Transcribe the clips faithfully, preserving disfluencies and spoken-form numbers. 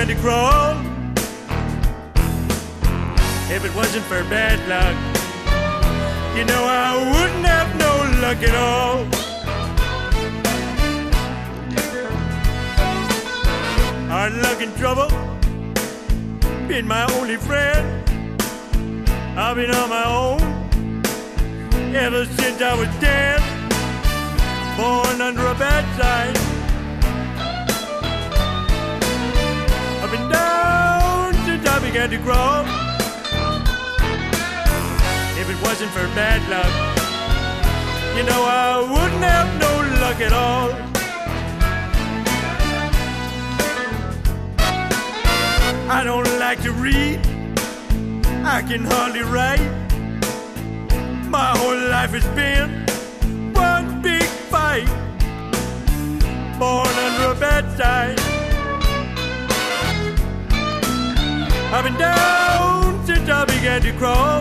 began to crawl. If it wasn't for bad luck, you know I wouldn't have no luck at all. Hard luck and trouble been my only friend. I've been on my own ever since I was ten, born under a bad sign. Up and down since I began to crawl. If it wasn't for bad luck, you know I wouldn't have no luck at all. I don't like to read, I can hardly write. My whole life has been one big fight, born under a bad sign. Up and down since I began to crawl.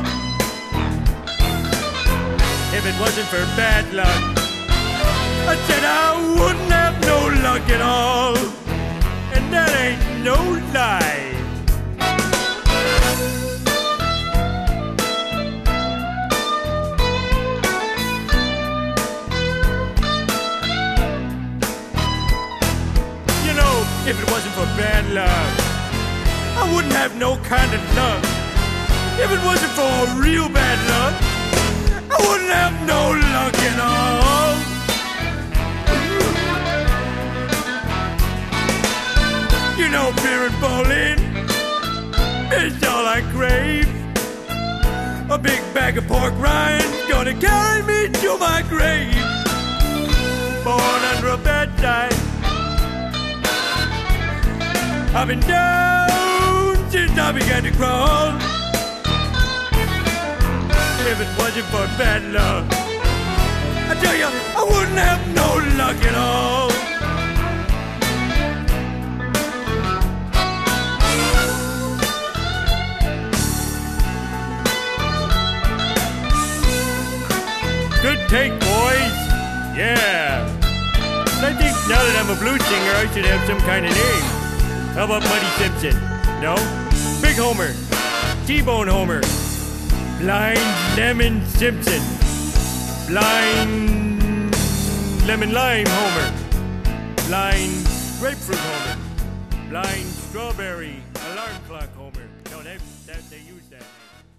If it wasn't for bad luck, I said I wouldn't have no luck at all. And that ain't no lie. You know, if it wasn't for bad luck, I wouldn't have no kind of luck. If it wasn't for real bad luck, I wouldn't have no luck at all. You know, beer and bowling is all I crave. A big bag of pork rinds gonna carry me to my grave. Born under a bad sign. I've been down since I began to crawl. If it wasn't for bad luck, I tell you, I wouldn't have no luck at all. Good take, boys. Yeah. I think now that I'm a blues singer, I should have some kind of name. How about Muddy Simpson? No? Big Homer. T-Bone Homer. Blind Lemon Simpson. Blind Lemon Lime Homer. Blind Grapefruit Homer. Blind Strawberry Alarm Clock Homer. No, that, that, they use that name.